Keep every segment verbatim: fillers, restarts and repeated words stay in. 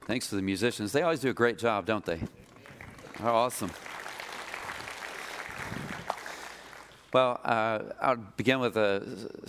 Thanks to the musicians. They always do a great job, don't they? Oh, awesome. Well, uh, I'll begin with a,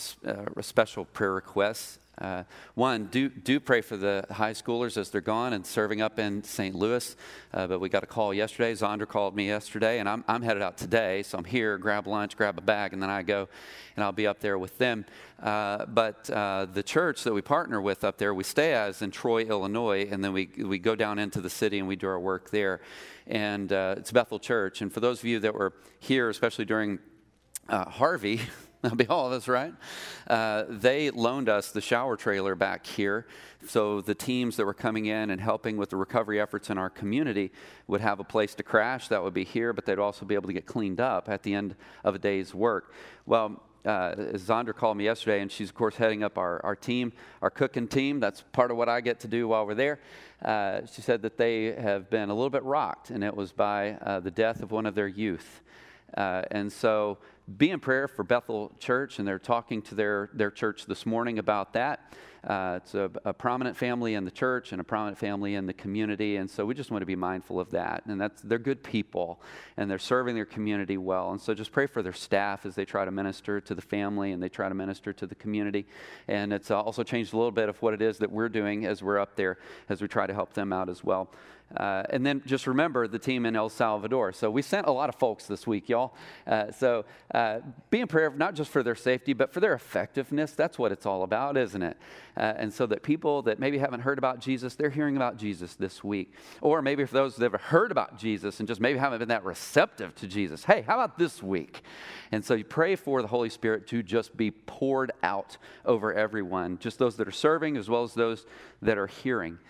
a special prayer request. Uh, one, do do pray for the high schoolers as they're gone and serving up in Saint Louis. Uh, but we got a call yesterday. Zonder called me yesterday, and I'm I'm headed out today. So I'm here, grab lunch, grab a bag, and then I go, and I'll be up there with them. Uh, but uh, the church that we partner with up there, we stay as in Troy, Illinois, and then we we go down into the city and we do our work there. And uh, it's Bethel Church. And for those of you that were here, especially during uh, Harvey. That'll be all of us, right? Uh, they loaned us the shower trailer back here, so the teams that were coming in and helping with the recovery efforts in our community would have a place to crash. That would be here, but they'd also be able to get cleaned up at the end of a day's work. Well, uh, Zonder called me yesterday, and she's, of course, heading up our, our team, our cooking team. That's part of what I get to do while we're there. Uh, she said that they have been a little bit rocked, and it was by uh, the death of one of their youth. Uh, and so be in prayer for Bethel Church, and they're talking to their, their church this morning about that. Uh, it's a, a prominent family in the church and a prominent family in the community, and so we just want to be mindful of that. And that's they're good people, and they're serving their community well. And so just pray for their staff as they try to minister to the family and they try to minister to the community. And it's also changed a little bit of what it is that we're doing as we're up there, as we try to help them out as well. Uh, and then just remember the team in El Salvador. So we sent a lot of folks this week, y'all. Uh, so uh, be in prayer, not just for their safety, but for their effectiveness. That's what it's all about, isn't it? Uh, and so that people that maybe haven't heard about Jesus, they're hearing about Jesus this week. Or maybe for those that have heard about Jesus and just maybe haven't been that receptive to Jesus, hey, how about this week? And so you pray for the Holy Spirit to just be poured out over everyone, just those that are serving as well as those that are hearing.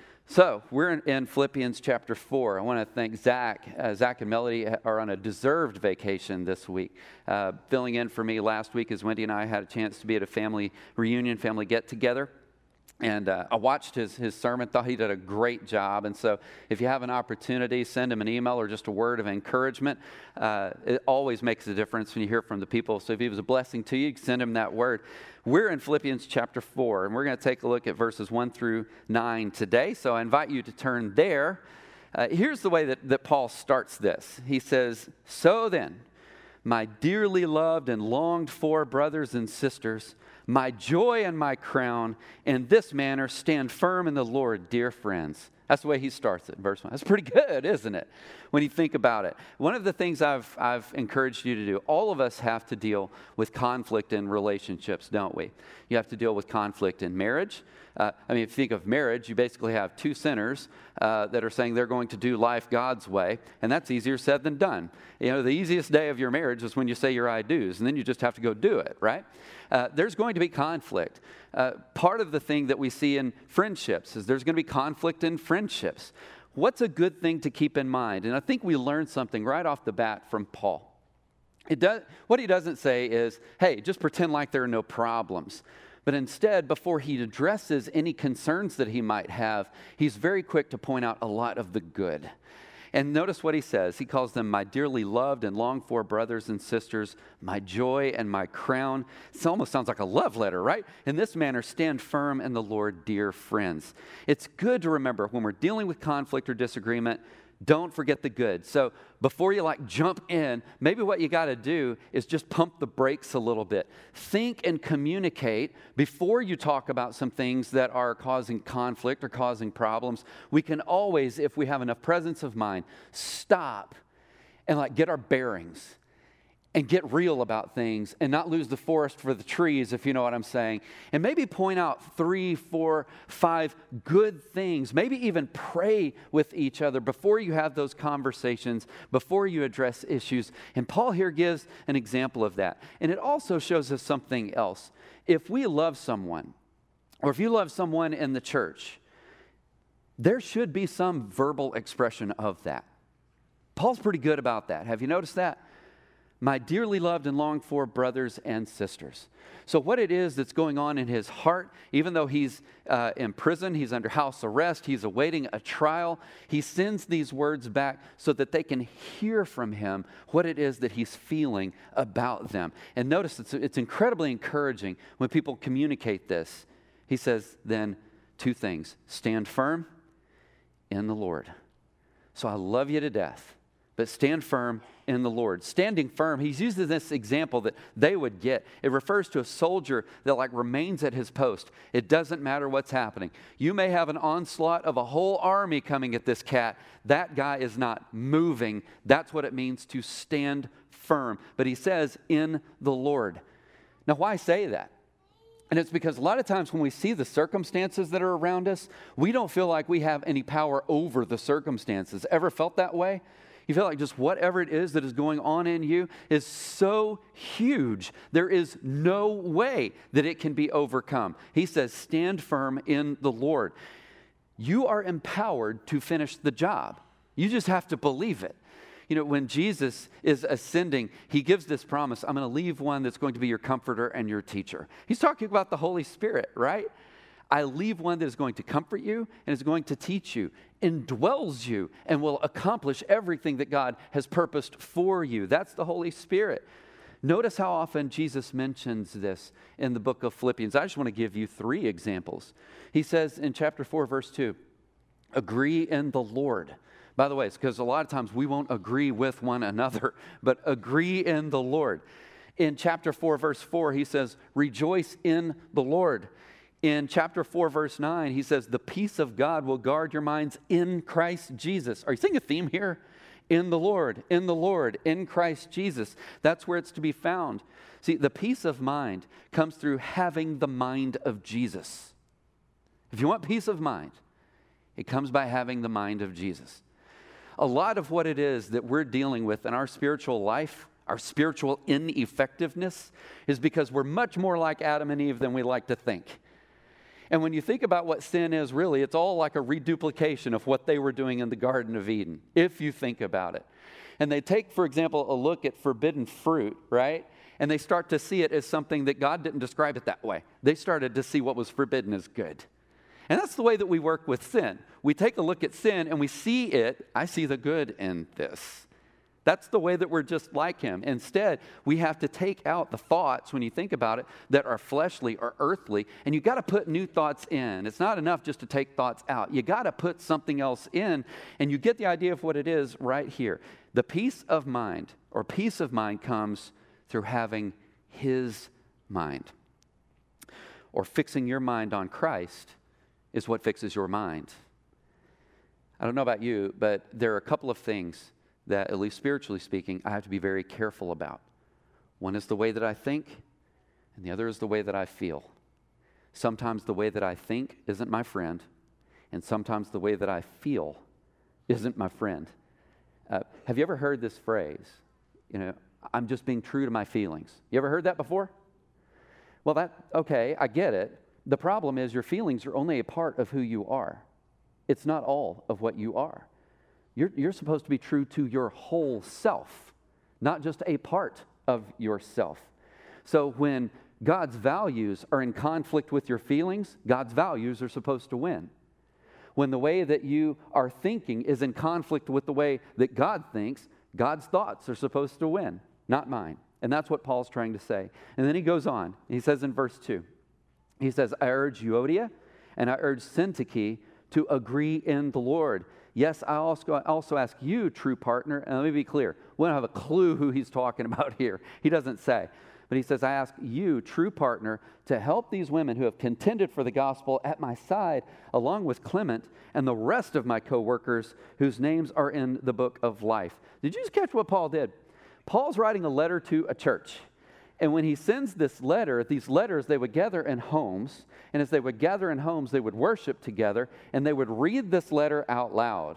So we're in, in Philippians chapter four. I want to thank Zach. Uh, Zach and Melody are on a deserved vacation this week. Uh, filling in for me last week as Wendy and I had a chance to be at a family reunion, family get-together. And uh, I watched his, his sermon, thought he did a great job. And so if you have an opportunity, send him an email or just a word of encouragement. Uh, it always makes a difference when you hear from the people. So if he was a blessing to you, you can send him that word. We're in Philippians chapter four, and we're going to take a look at verses one through nine today. So I invite you to turn there. Uh, here's the way that, that Paul starts this. He says, "So then, my dearly loved and longed for brothers and sisters, my joy and my crown, in this manner stand firm in the Lord, dear friends." That's the way he starts it in verse one. That's pretty good, isn't it? When you think about it. One of the things I've I've encouraged you to do, all of us have to deal with conflict in relationships, don't we? You have to deal with conflict in marriage. Uh, I mean, if you think of marriage, you basically have two sinners uh, that are saying they're going to do life God's way, and that's easier said than done. You know, the easiest day of your marriage is when you say your I do's, and then you just have to go do it, right? Uh, there's going to be conflict. Uh, part of the thing that we see in friendships is there's going to be conflict in friendships. What's a good thing to keep in mind? And I think we learned something right off the bat from Paul. It does, what he doesn't say is, hey, just pretend like there are no problems. But instead, before he addresses any concerns that he might have, he's very quick to point out a lot of the good. And notice what he says. He calls them my dearly loved and longed for brothers and sisters, my joy and my crown. It almost sounds like a love letter, right? In this manner, stand firm in the Lord, dear friends. It's good to remember when we're dealing with conflict or disagreement, don't forget the good. So before you like jump in, maybe what you got to do is just pump the brakes a little bit. Think and communicate before you talk about some things that are causing conflict or causing problems. We can always, if we have enough presence of mind, stop and like get our bearings and get real about things and not lose the forest for the trees, if you know what I'm saying. And maybe point out three, four, five good things. Maybe even pray with each other before you have those conversations, before you address issues. And Paul here gives an example of that. And it also shows us something else. If we love someone, or if you love someone in the church, there should be some verbal expression of that. Paul's pretty good about that. Have you noticed that? My dearly loved and longed for brothers and sisters. So what it is that's going on in his heart, even though he's uh, in prison, he's under house arrest, he's awaiting a trial, he sends these words back so that they can hear from him what it is that he's feeling about them. And notice it's, it's incredibly encouraging when people communicate this. He says then two things, stand firm in the Lord. So I love you to death, but stand firm in the Lord. Standing firm, he's using this example that they would get. It refers to a soldier that like remains at his post. It doesn't matter what's happening. You may have an onslaught of a whole army coming at this cat. That guy is not moving. That's what it means to stand firm. But he says, in the Lord. Now, why say that? And it's because a lot of times when we see the circumstances that are around us, we don't feel like we have any power over the circumstances. Ever felt that way? You feel like just whatever it is that is going on in you is so huge, there is no way that it can be overcome. He says, stand firm in the Lord. You are empowered to finish the job. You just have to believe it. You know, when Jesus is ascending, he gives this promise, I'm going to leave one that's going to be your comforter and your teacher. He's talking about the Holy Spirit, right? I leave one that is going to comfort you and is going to teach you, indwells you, and will accomplish everything that God has purposed for you. That's the Holy Spirit. Notice how often Jesus mentions this in the book of Philippians. I just want to give you three examples. He says in chapter four, verse two, agree in the Lord. By the way, it's because a lot of times we won't agree with one another, but agree in the Lord. In chapter four, verse four, he says, rejoice in the Lord. In chapter four, verse nine, he says, the peace of God will guard your minds in Christ Jesus. Are you seeing a theme here? In the Lord, in the Lord, in Christ Jesus. That's where it's to be found. See, the peace of mind comes through having the mind of Jesus. If you want peace of mind, it comes by having the mind of Jesus. A lot of what it is that we're dealing with in our spiritual life, our spiritual ineffectiveness, is because we're much more like Adam and Eve than we like to think. And when you think about what sin is, really, it's all like a reduplication of what they were doing in the Garden of Eden, if you think about it. And they take, for example, a look at forbidden fruit, right? And they start to see it as something that God didn't describe it that way. They started to see what was forbidden as good. And that's the way that we work with sin. We take a look at sin and we see it. I see the good in this. That's the way that we're just like him. Instead, we have to take out the thoughts, when you think about it, that are fleshly or earthly, and you've got to put new thoughts in. It's not enough just to take thoughts out. You got to put something else in, and you get the idea of what it is right here. The peace of mind, or peace of mind, comes through having his mind. Or fixing your mind on Christ is what fixes your mind. I don't know about you, but there are a couple of things that, at least spiritually speaking, I have to be very careful about. One is the way that I think, and the other is the way that I feel. Sometimes the way that I think isn't my friend, and sometimes the way that I feel isn't my friend. Uh, have you ever heard this phrase, you know, I'm just being true to my feelings? You ever heard that before? Well, that, okay, I get it. The problem is your feelings are only a part of who you are. It's not all of what you are. You're, you're supposed to be true to your whole self, not just a part of yourself. So when God's values are in conflict with your feelings, God's values are supposed to win. When the way that you are thinking is in conflict with the way that God thinks, God's thoughts are supposed to win, not mine. And that's what Paul's trying to say. And then he goes on. He says in verse two, he says, I urge Euodia and I urge Syntyche to agree in the Lord. Yes, I also, I also ask you, true partner, and let me be clear, we don't have a clue who he's talking about here. He doesn't say. But he says, I ask you, true partner, to help these women who have contended for the gospel at my side, along with Clement and the rest of my co-workers whose names are in the book of life. Did you just catch what Paul did? Paul's writing a letter to a church. And when he sends this letter, these letters, they would gather in homes. And as they would gather in homes, they would worship together. And they would read this letter out loud.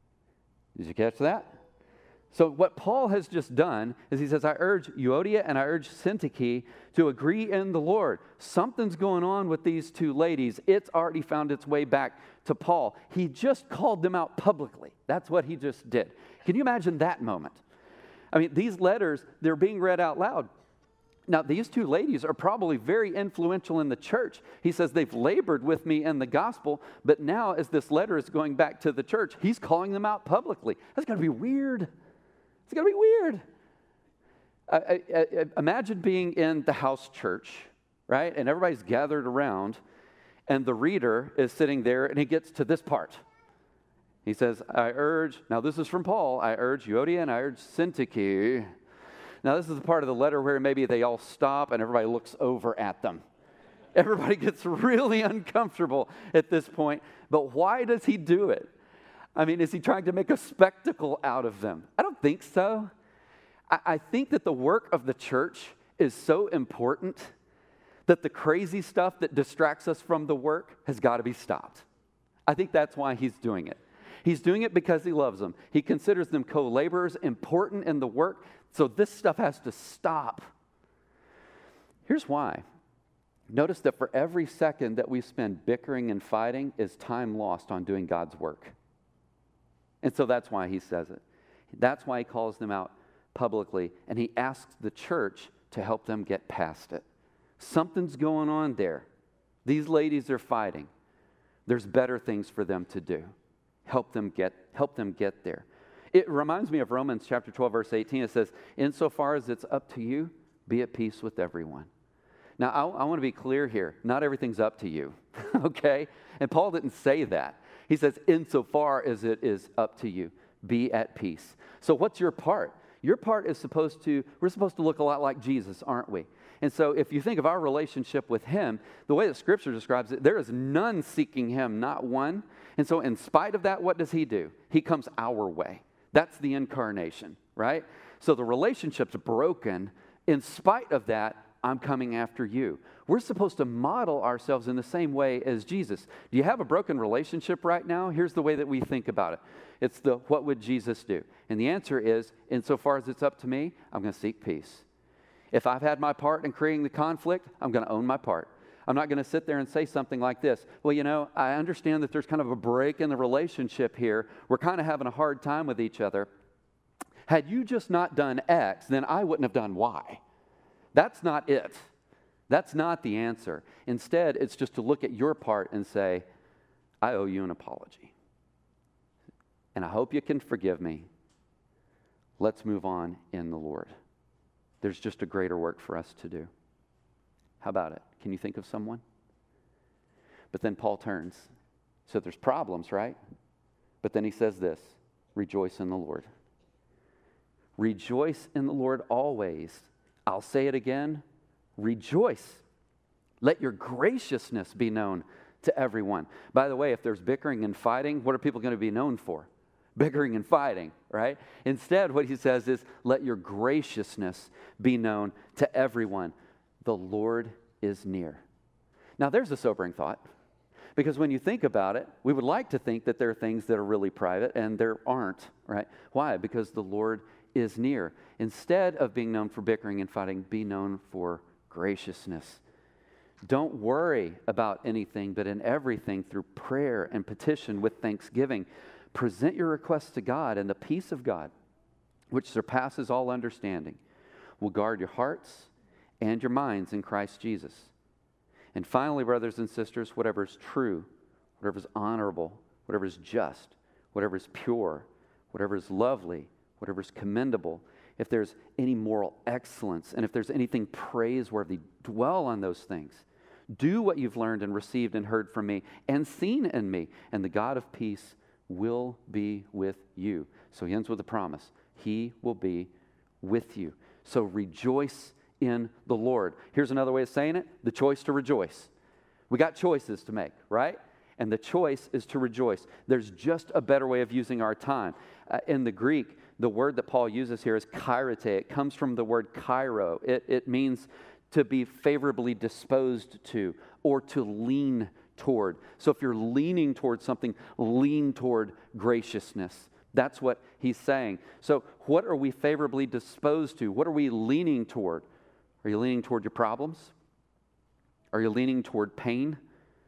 Did you catch that? So what Paul has just done is he says, I urge Euodia and I urge Syntyche to agree in the Lord. Something's going on with these two ladies. It's already found its way back to Paul. He just called them out publicly. That's what he just did. Can you imagine that moment? I mean, these letters, they're being read out loud. Now, these two ladies are probably very influential in the church. He says they've labored with me in the gospel, but now as this letter is going back to the church, he's calling them out publicly. That's got to be weird. It's got to be weird. I, I, I, imagine being in the house church, right? And everybody's gathered around, and the reader is sitting there, and he gets to this part. He says, I urge, now this is from Paul, I urge Euodia and I urge Syntyche. Now this is the part of the letter where maybe they all stop and everybody looks over at them. Everybody gets really uncomfortable at this point. But why does he do it? I mean, is he trying to make a spectacle out of them? I don't think so. I, I think that the work of the church is so important that the crazy stuff that distracts us from the work has got to be stopped. I think that's why he's doing it. He's doing it because he loves them. He considers them co-laborers, important in the work. So this stuff has to stop. Here's why. Notice that for every second that we spend bickering and fighting is time lost on doing God's work. And so that's why he says it. That's why he calls them out publicly. And he asks the church to help them get past it. Something's going on there. These ladies are fighting. There's better things for them to do. Help them get, help them get there. It reminds me of Romans chapter twelve, verse eighteen. It says, insofar as it's up to you, be at peace with everyone. Now, I, I want to be clear here. Not everything's up to you, okay? And Paul didn't say that. He says, insofar as it is up to you, be at peace. So what's your part? Your part is supposed to, we're supposed to look a lot like Jesus, aren't we? And so if you think of our relationship with him, the way that Scripture describes it, there is none seeking him, not one. And so in spite of that, what does he do? He comes our way. That's the incarnation, right? So the relationship's broken. In spite of that, I'm coming after you. We're supposed to model ourselves in the same way as Jesus. Do you have a broken relationship right now? Here's the way that we think about it. It's the, what would Jesus do? And the answer is, insofar as it's up to me, I'm going to seek peace. If I've had my part in creating the conflict, I'm going to own my part. I'm not going to sit there and say something like this. Well, you know, I understand that there's kind of a break in the relationship here. We're kind of having a hard time with each other. Had you just not done X, then I wouldn't have done Y. That's not it. That's not the answer. Instead, it's just to look at your part and say, I owe you an apology. And I hope you can forgive me. Let's move on in the Lord. There's just a greater work for us to do. How about it? Can you think of someone? But then Paul turns. So there's problems, right? But then he says this, rejoice in the Lord. Rejoice in the Lord always. I'll say it again, rejoice. Let your graciousness be known to everyone. By the way, if there's bickering and fighting, what are people going to be known for? Bickering and fighting, right? Instead, what he says is, let your graciousness be known to everyone. The Lord is near. Now, there's a sobering thought, because when you think about it, we would like to think that there are things that are really private, and there aren't, right? Why? Because the Lord is near. Instead of being known for bickering and fighting, be known for graciousness. Don't worry about anything, but in everything, through prayer and petition with thanksgiving, present your requests to God, and the peace of God, which surpasses all understanding, will guard your hearts and your minds in Christ Jesus. And finally, brothers and sisters, whatever is true, whatever is honorable, whatever is just, whatever is pure, whatever is lovely, whatever is commendable, if there's any moral excellence, and if there's anything praiseworthy, dwell on those things. Do what you've learned and received and heard from me and seen in me, and the God of peace will be with you. So he ends with a promise. He will be with you. So rejoice in the Lord. Here's another way of saying it, the choice to rejoice. We got choices to make, right? And the choice is to rejoice. There's just a better way of using our time. Uh, in the Greek, the word that Paul uses here is kairete. It comes from the word kairo. It, it means to be favorably disposed to or to lean toward. So if you're leaning toward something, lean toward graciousness. That's what he's saying. So what are we favorably disposed to? What are we leaning toward? Are you leaning toward your problems? Are you leaning toward pain?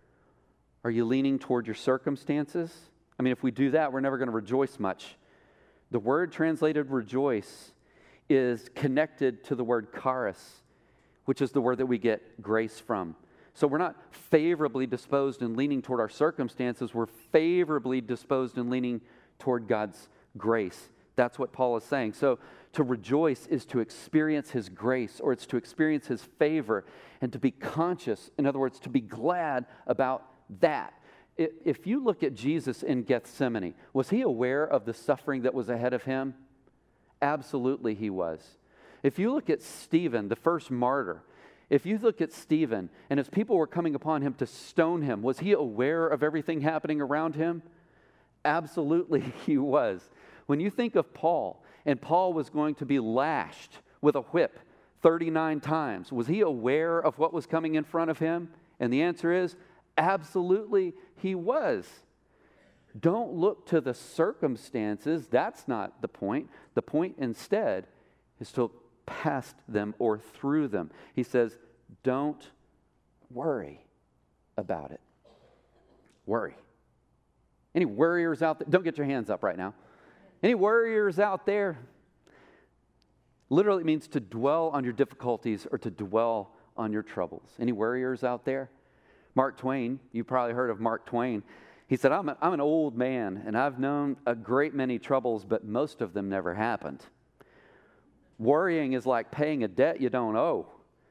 Are you leaning toward your circumstances? I mean, if we do that, we're never going to rejoice much. The word translated rejoice is connected to the word charis, which is the word that we get grace from. So we're not favorably disposed and leaning toward our circumstances. We're favorably disposed and leaning toward God's grace. That's what Paul is saying. So to rejoice is to experience his grace, or it's to experience his favor, and to be conscious, in other words, to be glad about that. if you look at Jesus in Gethsemane, was he aware of the suffering that was ahead of him? Absolutely he was. If you look at Stephen, the first martyr, if you look at Stephen, and as people were coming upon him to stone him, was he aware of everything happening around him? Absolutely he was. When you think of Paul, and Paul was going to be lashed with a whip thirty-nine times, was he aware of what was coming in front of him? And the answer is, absolutely he was. Don't look to the circumstances. That's not the point. The point instead is to look past them or through them. He says, don't worry about it. Worry. Any worriers out there? Don't get your hands up right now. Any worriers out there? Literally, it means to dwell on your difficulties or to dwell on your troubles. Any worriers out there? Mark Twain, you've probably heard of Mark Twain. He said, I'm, a, I'm an old man, and I've known a great many troubles, but most of them never happened. Worrying is like paying a debt you don't owe.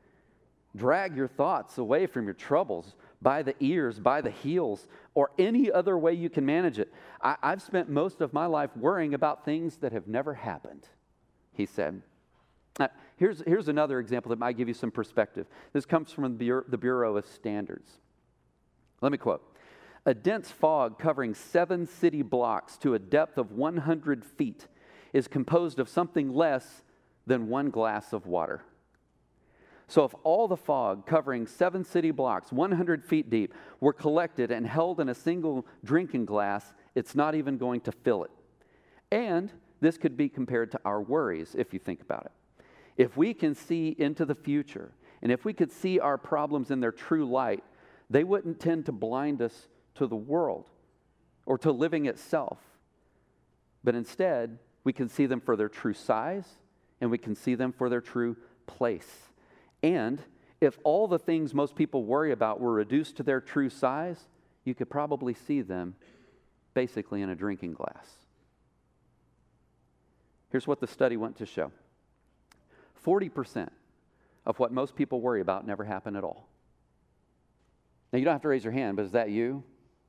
Drag your thoughts away from your troubles by the ears, by the heels, or any other way you can manage it. I, I've spent most of my life worrying about things that have never happened, he said. Uh, here's, here's another example that might give you some perspective. This comes from the Bureau, the Bureau of Standards. Let me quote. A dense fog covering seven city blocks to a depth of one hundred feet is composed of something less than one glass of water. So if all the fog covering seven city blocks, one hundred feet deep, were collected and held in a single drinking glass, it's not even going to fill it. And this could be compared to our worries, if you think about it. If we can see into the future, and if we could see our problems in their true light, they wouldn't tend to blind us to the world or to living itself. But instead, we can see them for their true size, and we can see them for their true place. And if all the things most people worry about were reduced to their true size, you could probably see them basically in a drinking glass. Here's what the study went to show. forty percent of what most people worry about never happen at all. Now, you don't have to raise your hand, but is that you?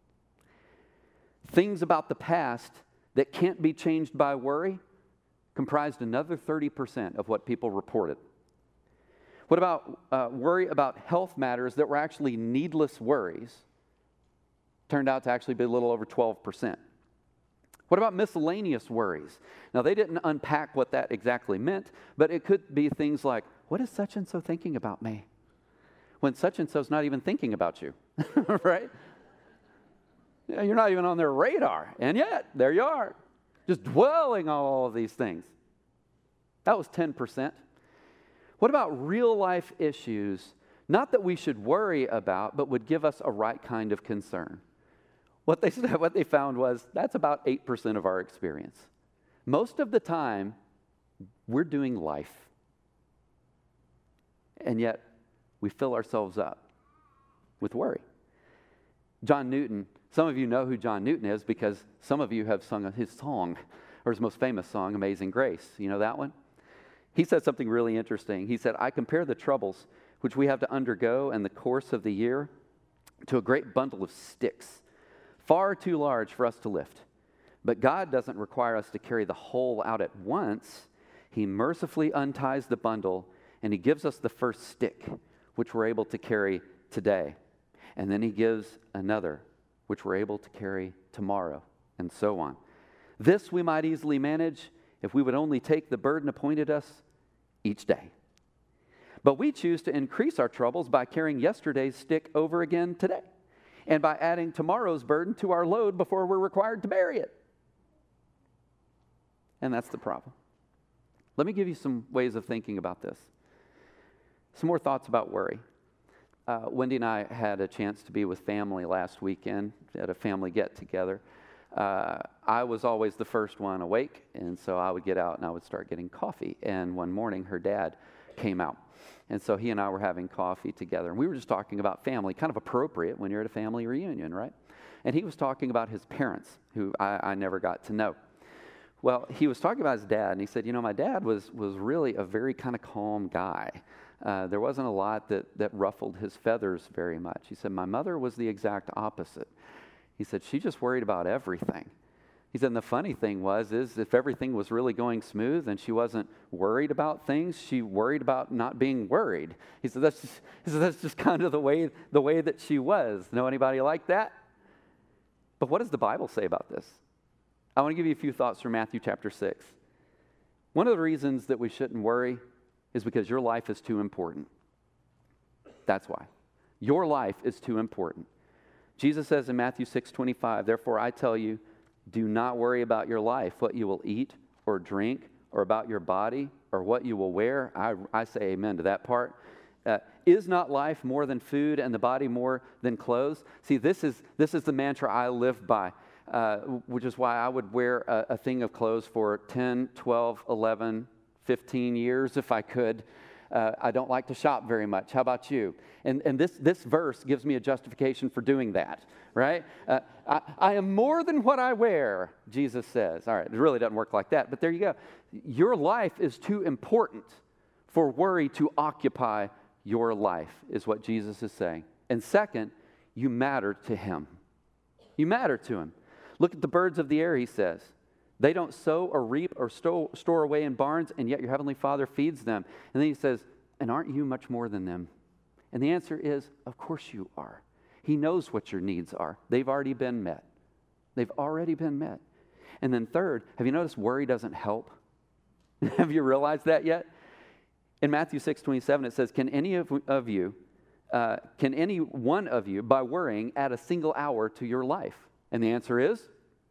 Things about the past that can't be changed by worry comprised another thirty percent of what people reported. What about uh, worry about health matters that were actually needless worries? Turned out to actually be a little over twelve percent. What about miscellaneous worries? Now, they didn't unpack what that exactly meant, but it could be things like, what is such and so thinking about me? When such and so's not even thinking about you, right? You're not even on their radar, and yet, there you are, just dwelling on all of these things. That was ten percent. What about real life issues, not that we should worry about, but would give us a right kind of concern? What they, what they found was that's about eight percent of our experience. Most of the time, we're doing life. And yet, we fill ourselves up with worry. John Newton, some of you know who John Newton is because some of you have sung his song, or his most famous song, Amazing Grace. You know that one? He said something really interesting. He said, I compare the troubles which we have to undergo in the course of the year to a great bundle of sticks, far too large for us to lift. But God doesn't require us to carry the whole out at once. He mercifully unties the bundle, and He gives us the first stick, which we're able to carry today. And then He gives another, which we're able to carry tomorrow, and so on. This we might easily manage if we would only take the burden appointed us each day. But we choose to increase our troubles by carrying yesterday's stick over again today, and by adding tomorrow's burden to our load before we're required to bury it. And that's the problem. Let me give you some ways of thinking about this. Some more thoughts about worry. Uh, Wendy and I had a chance to be with family last weekend at a family get-together. Uh, I was always the first one awake, and so I would get out and I would start getting coffee. And one morning, her dad came out. And so he and I were having coffee together. And we were just talking about family, kind of appropriate when you're at a family reunion, right? And he was talking about his parents, who I, I never got to know. Well, he was talking about his dad, and he said, you know, my dad was was really a very kind of calm guy. Uh, there wasn't a lot that, that ruffled his feathers very much. He said, my mother was the exact opposite. He said, she just worried about everything. He said, and the funny thing was, is if everything was really going smooth and she wasn't worried about things, she worried about not being worried. He said, that's just, he said, that's just kind of the way, the way that she was. Know anybody like that? But what does the Bible say about this? I want to give you a few thoughts from Matthew chapter six. One of the reasons that we shouldn't worry is because your life is too important. That's why. Your life is too important. Jesus says in Matthew six twenty-five, therefore I tell you, do not worry about your life, what you will eat or drink, or about your body, or what you will wear. I, I say amen to that part. Uh, is not life more than food and the body more than clothes? See, this is this is the mantra I live by, uh, which is why I would wear a, a thing of clothes for ten, twelve, eleven, fifteen years if I could. Uh, I don't like to shop very much. How about you? And and this this verse gives me a justification for doing that, right? Uh, I, I am more than what I wear, Jesus says. All right, it really doesn't work like that, but there you go. Your life is too important for worry to occupy your life, is what Jesus is saying. And second, you matter to him. You matter to him. Look at the birds of the air, he says. They don't sow or reap or stow, store away in barns, and yet your heavenly Father feeds them. And then he says, and aren't you much more than them? And the answer is, of course you are. He knows what your needs are. They've already been met. They've already been met. And then third, have you noticed worry doesn't help? Have you realized that yet? In Matthew six twenty-seven, it says, can any of, of you, uh, can any one of you, by worrying, add a single hour to your life? And the answer is,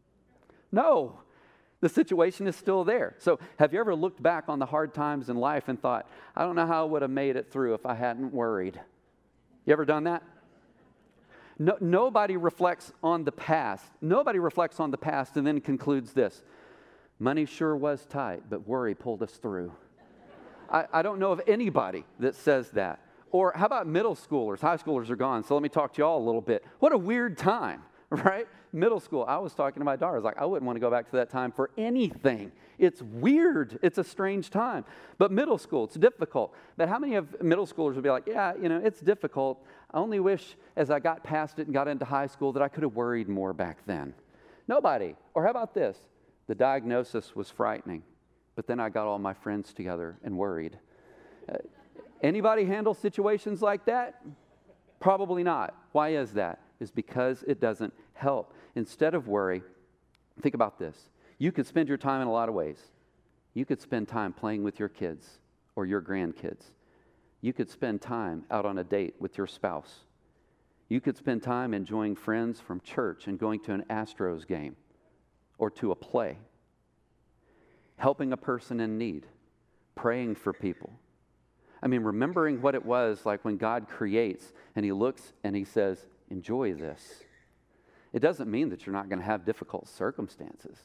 no. The situation is still there. So have you ever looked back on the hard times in life and thought, I don't know how I would have made it through if I hadn't worried? You ever done that? No, nobody reflects on the past. Nobody reflects on the past and then concludes this. Money sure was tight, but worry pulled us through. I, I don't know of anybody that says that. Or how about middle schoolers? High schoolers are gone, so let me talk to you all a little bit. What a weird time, right? Middle school. I was talking to my daughter. I was like, I wouldn't want to go back to that time for anything. It's weird. It's a strange time. But middle school, it's difficult. But how many of middle schoolers would be like, yeah, you know, it's difficult. I only wish as I got past it and got into high school that I could have worried more back then. Nobody. Or how about this? The diagnosis was frightening, but then I got all my friends together and worried. Uh, anybody handle situations like that? Probably not. Why is that? It's because it doesn't help. Instead of worry, think about this. You could spend your time in a lot of ways. You could spend time playing with your kids or your grandkids. You could spend time out on a date with your spouse. You could spend time enjoying friends from church and going to an Astros game or to a play. Helping a person in need. Praying for people. I mean, remembering what it was like when God creates and he looks and he says, enjoy this. It doesn't mean that you're not going to have difficult circumstances.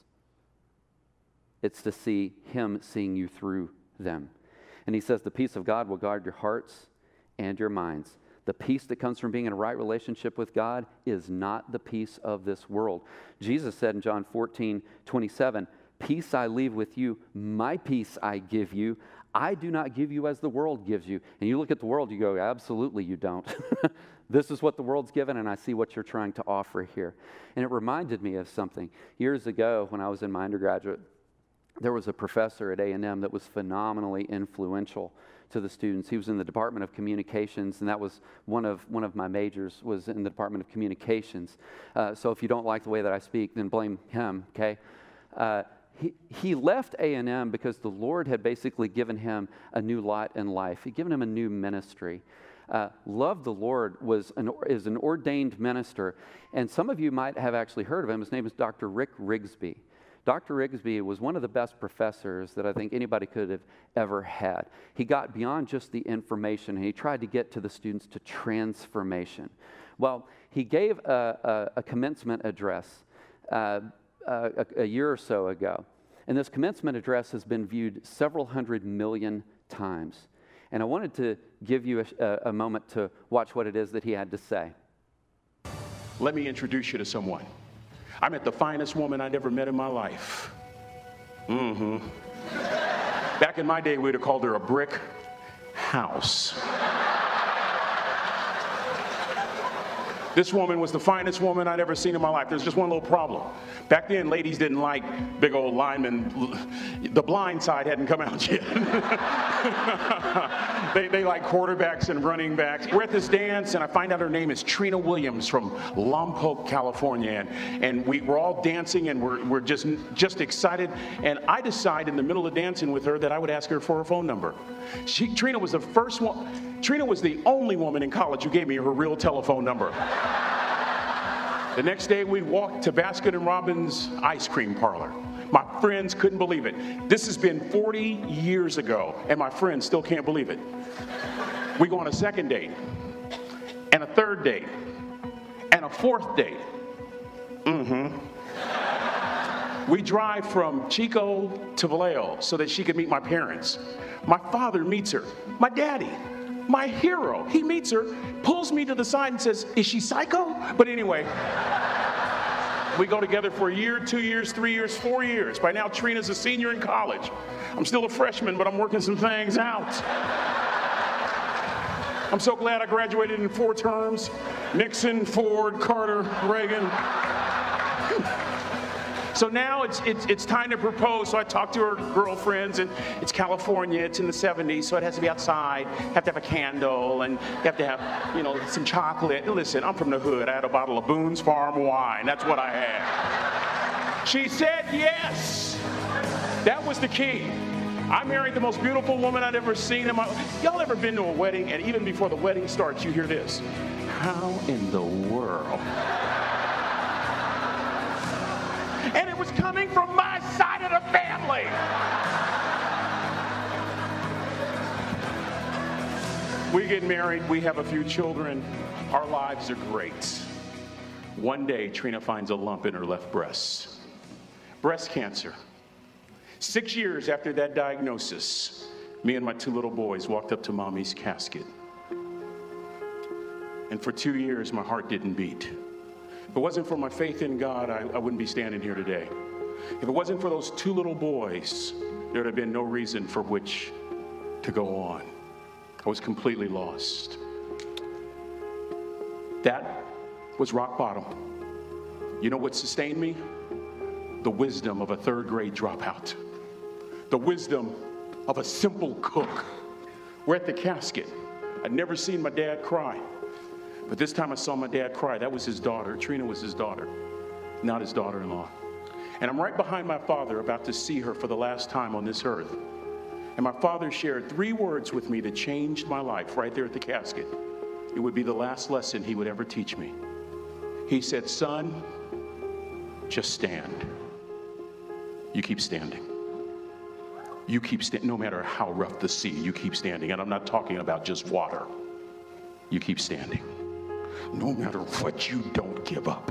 It's to see him seeing you through them. And he says the peace of God will guard your hearts and your minds. The peace that comes from being in a right relationship with God is not the peace of this world. Jesus said in John fourteen twenty-seven, peace I leave with you, my peace I give you. I do not give you as the world gives you. And you look at the world, you go, absolutely you don't. This is what the world's given, and I see what you're trying to offer here. And it reminded me of something. Years ago, when I was in my undergraduate, there was a professor at A and M that was phenomenally influential to the students. He was in the Department of Communications, and that was one of one of my majors was in the Department of Communications. Uh, so if you don't like the way that I speak, then blame him, okay? Uh, He, he left A and M because the Lord had basically given him a new lot in life. He'd given him a new ministry. Uh, Love the Lord was an, is an ordained minister, and some of you might have actually heard of him. His name is Doctor Rick Rigsby. Doctor Rigsby was one of the best professors that I think anybody could have ever had. He got beyond just the information, and he tried to get to the students to transformation. Well, he gave a, a, a commencement address uh, Uh, a, a year or so ago. And this commencement address has been viewed several hundred million times. And I wanted to give you a, a moment to watch what it is that he had to say. Let me introduce you to someone. I met the finest woman I'd ever met in my life. Mm-hmm. Back in my day, we'd have called her a brick house. This woman was the finest woman I'd ever seen in my life. There's just one little problem. Back then, ladies didn't like big old linemen. The blind side hadn't come out yet. they, they like quarterbacks and running backs. We're at this dance, and I find out her name is Trina Williams from Lompoc, California. And, and we, we're all dancing, and we're, we're just, just excited. And I decide in the middle of dancing with her that I would ask her for her phone number. She, Trina was the first one. Trina was the only woman in college who gave me her real telephone number. The next day, we walked to Baskin and Robbins ice cream parlor. My friends couldn't believe it. This has been forty years ago, and my friends still can't believe it. We go on a second date, and a third date, and a fourth date. Mm-hmm. We drive from Chico to Vallejo so that she could meet my parents. My father meets her. My daddy, my hero, he meets her, pulls me to the side and says, "Is she psycho?" But anyway, we go together for a year, two years, three years, four years. By now, Trina's a senior in college. I'm still a freshman, but I'm working some things out. I'm so glad I graduated in four terms. Nixon, Ford, Carter, Reagan. So now it's, it's it's time to propose. So I talk to her girlfriends, and it's California. It's in the seventies, so it has to be outside. You have to have a candle, and you have to have, you know, some chocolate. Listen, I'm from the hood. I had a bottle of Boone's Farm wine. That's what I had. She said yes. That was the key. I married the most beautiful woman I'd ever seen in my life. Y'all ever been to a wedding, and even before the wedding starts, you hear this? How in the world? And it was coming from my side of the family. We get married, we have a few children, our lives are great. One day, Trina finds a lump in her left breast. Breast cancer. Six years after that diagnosis, me and my two little boys walked up to Mommy's casket. And for two years, my heart didn't beat. If it wasn't for my faith in God, I, I wouldn't be standing here today. If it wasn't for those two little boys, there would have been no reason for which to go on. I was completely lost. That was rock bottom. You know what sustained me? The wisdom of a third grade dropout. The wisdom of a simple cook. We're at the casket. I'd never seen my dad cry. But this time I saw my dad cry. That was his daughter. Trina was his daughter, not his daughter-in-law. And I'm right behind my father, about to see her for the last time on this earth. And my father shared three words with me that changed my life right there at the casket. It would be the last lesson he would ever teach me. He said, "Son, just stand. You keep standing. You keep standing, no matter how rough the sea, you keep standing." And I'm not talking about just water. You keep standing. No matter what, you don't give up.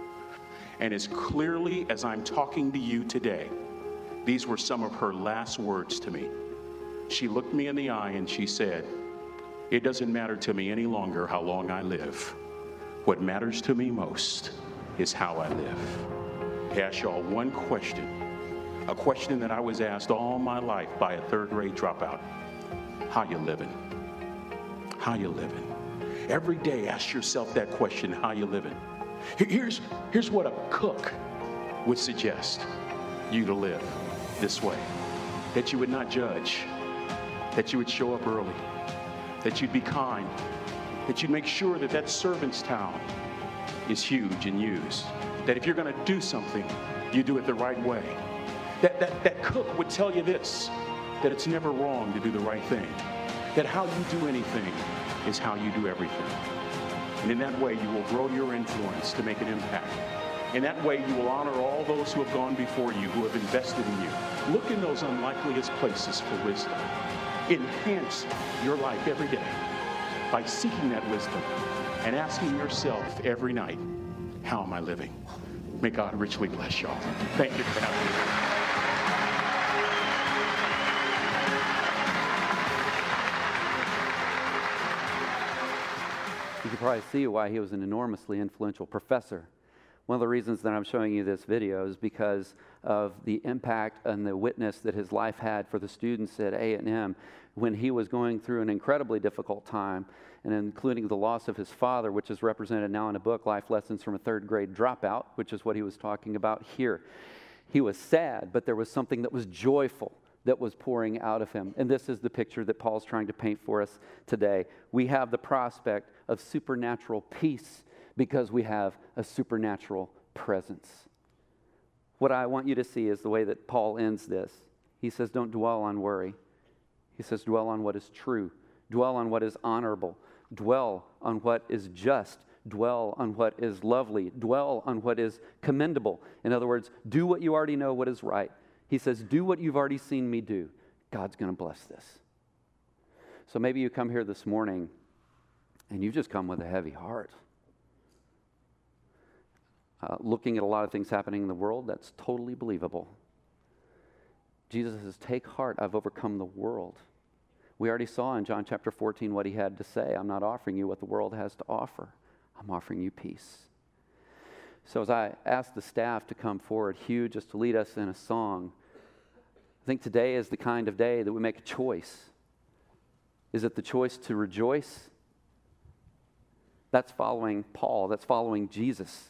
And as clearly as I'm talking to you today, these were some of her last words to me. She looked me in the eye and she said, "It doesn't matter to me any longer how long I live. What matters to me most is how I live." I ask y'all one question, a question that I was asked all my life by a third grade dropout. How you living? How you living? Every day ask yourself that question, how you living? Here's, here's what a cook would suggest you to live this way. That you would not judge, that you would show up early, that you'd be kind, that you'd make sure that that servant's towel is huge and used, that if you're going to do something, you do it the right way. That, that, that cook would tell you this, that it's never wrong to do the right thing, that how you do anything is how you do everything. And in that way, you will grow your influence to make an impact. In that way, you will honor all those who have gone before you, who have invested in you. Look in those unlikeliest places for wisdom. Enhance your life every day by seeking that wisdom and asking yourself every night, how am I living? May God richly bless y'all. Thank you for having me. You can probably see why he was an enormously influential professor. One of the reasons that I'm showing you this video is because of the impact and the witness that his life had for the students at A and M when he was going through an incredibly difficult time, and including the loss of his father, which is represented now in a book, Life Lessons from a Third Grade Dropout, which is what he was talking about here. He was sad, but there was something that was joyful that was pouring out of him. And this is the picture that Paul's trying to paint for us today. We have the prospect of supernatural peace because we have a supernatural presence. What I want you to see is the way that Paul ends this. He says, don't dwell on worry. He says, dwell on what is true. Dwell on what is honorable. Dwell on what is just. Dwell on what is lovely. Dwell on what is commendable. In other words, do what you already know what is right. He says, do what you've already seen me do. God's going to bless this. So maybe you come here this morning and you've just come with a heavy heart. Uh, looking at a lot of things happening in the world, that's totally believable. Jesus says, take heart, I've overcome the world. We already saw in John chapter fourteen what he had to say. I'm not offering you what the world has to offer. I'm offering you peace. So as I ask the staff to come forward, Hugh, just to lead us in a song, I think today is the kind of day that we make a choice. Is it the choice to rejoice? That's following Paul. That's following Jesus.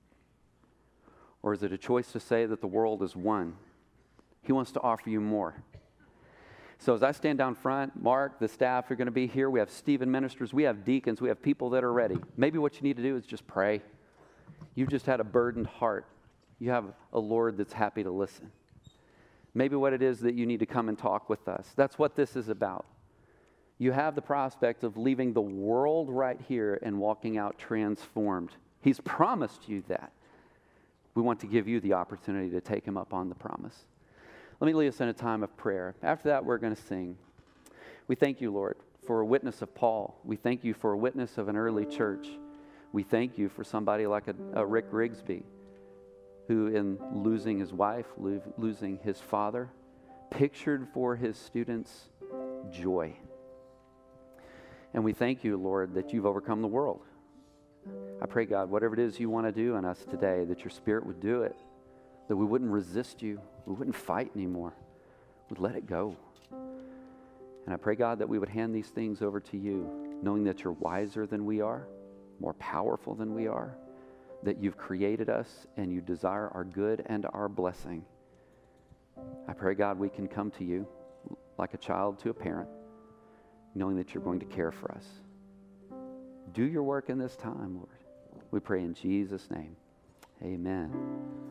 Or is it a choice to say that the world is one? He wants to offer you more. So as I stand down front, Mark, the staff are going to be here. We have Stephen ministers. We have deacons. We have people that are ready. Maybe what you need to do is just pray. You've just had a burdened heart. You have a Lord that's happy to listen. Maybe what it is that you need to come and talk with us. That's what this is about. You have the prospect of leaving the world right here and walking out transformed. He's promised you that. We want to give you the opportunity to take him up on the promise. Let me lead us in a time of prayer. After that, we're going to sing. We thank you, Lord, for a witness of Paul. We thank you for a witness of an early church. We thank you for somebody like a, a Rick Grigsby, who in losing his wife, lo- losing his father, pictured for his students joy. And we thank you, Lord, that you've overcome the world. I pray, God, whatever it is you want to do in us today, that your Spirit would do it, that we wouldn't resist you, we wouldn't fight anymore, we'd let it go. And I pray, God, that we would hand these things over to you, knowing that you're wiser than we are, more powerful than we are, that you've created us and you desire our good and our blessing. I pray, God, we can come to you like a child to a parent, knowing that you're going to care for us. Do your work in this time, Lord. We pray in Jesus' name. Amen.